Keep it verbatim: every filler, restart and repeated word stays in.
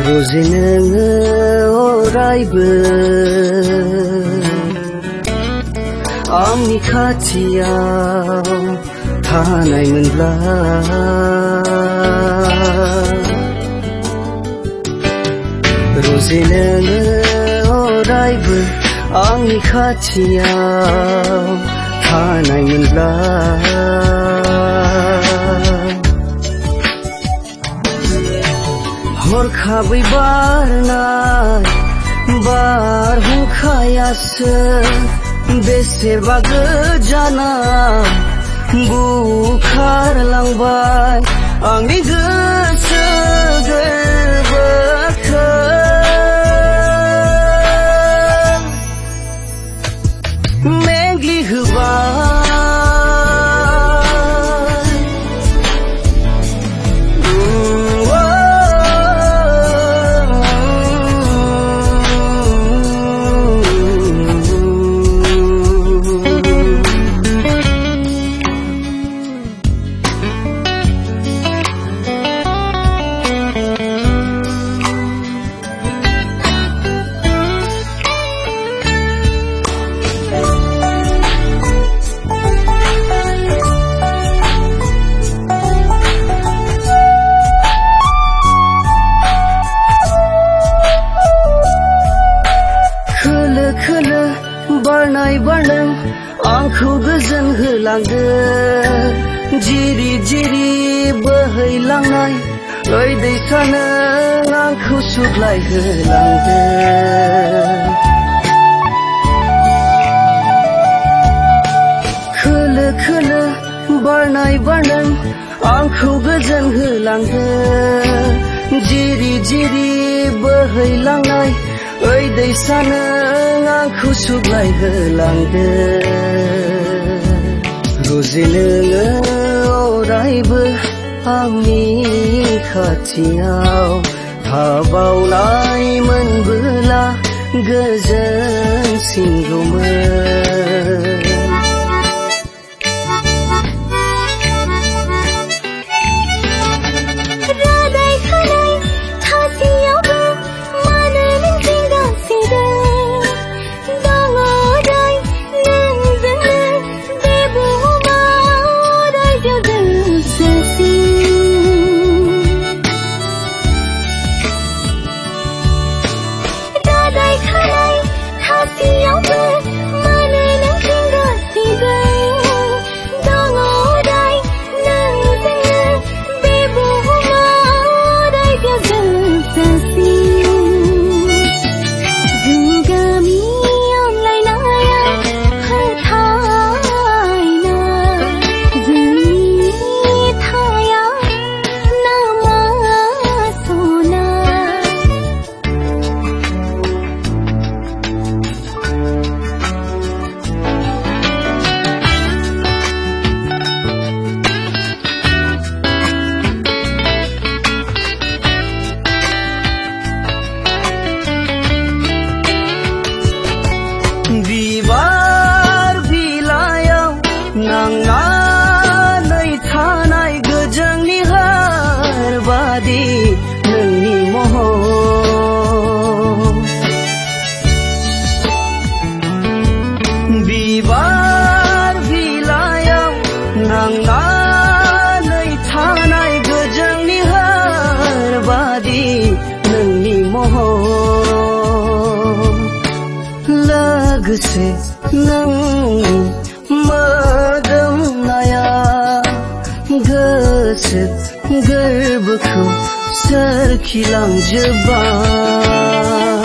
रजे नोङो अरायबो आंनि खाथियाव थानायमोनब्ला रजे नोङो अरायबो आंनि खाथियाव थानायमोनब्ला हरखाबै बारनाय बारहुंखायासो बेसेबा गोजाना बुखारलांबाय आंनि गोसो गोरबोखौ मेंग्लिहोबाय खोलो बारनाय बारदों आंखौ गोजोन होलांदों जिरि जिरि बोहैलांनाय ओइ दैसानो आंखौ सुग्लाय होलांदों खोलो खोलो बारनाय बारदों आंखौ गोजोन होलांदों जिरि जिरि बोहैलांनाय ओइ दैसानो आंखौ सुग्लाय होलांदों रजे नोङो अरायबो आंनि खाथियाव थाबावनाय मोनबोला गोजोनसिनगौमोन बिबार बिलाइयाव नांनानै थानाय गोजोंनि हार बादि नोंनि महर बिबार बिलाइयाव नांनानै थानाय गोजोंनि हार बादि नोंनि महर लोगोसे नोंनि मोदोमनाया गोसो गोरबोखौ सोरखिलांजोब्बाय